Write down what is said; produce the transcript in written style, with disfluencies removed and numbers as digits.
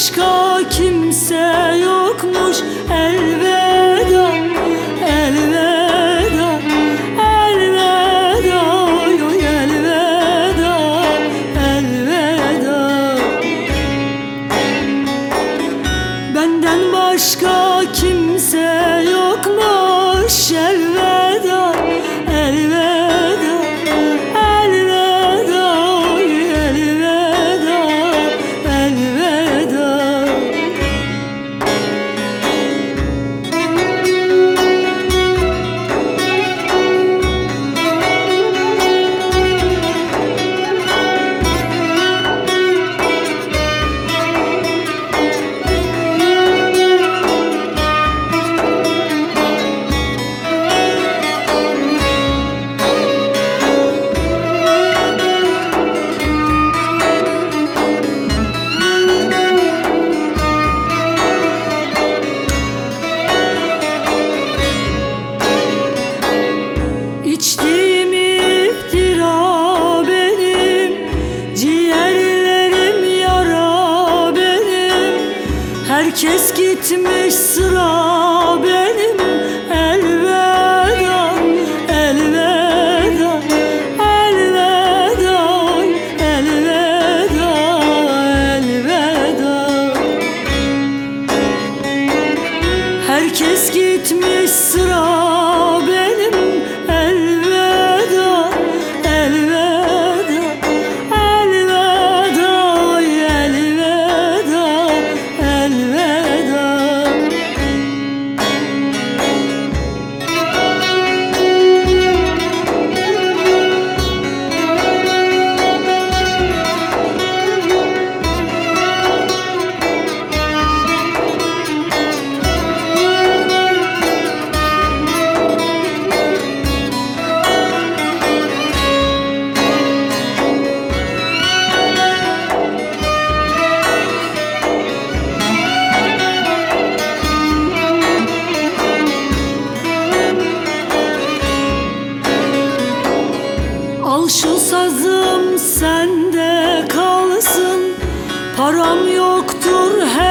başka kimse yokmuş. Elveda, elveda, elveda, oy elveda, elveda. Benden başka kimse yokmuş. Elveda, elveda, elveda, oy elveda, elveda. İçtiğim iftira benim, ciğerlerim yara benim. Herkes gitmiş, sıra benim. Elveda, elveda, elveda, oy elveda, elveda. Herkes gitmiş, sıra benim. Elveda, elveda, elveda, oy elveda, elveda. Al şu sazım sende kalsın, param yoktur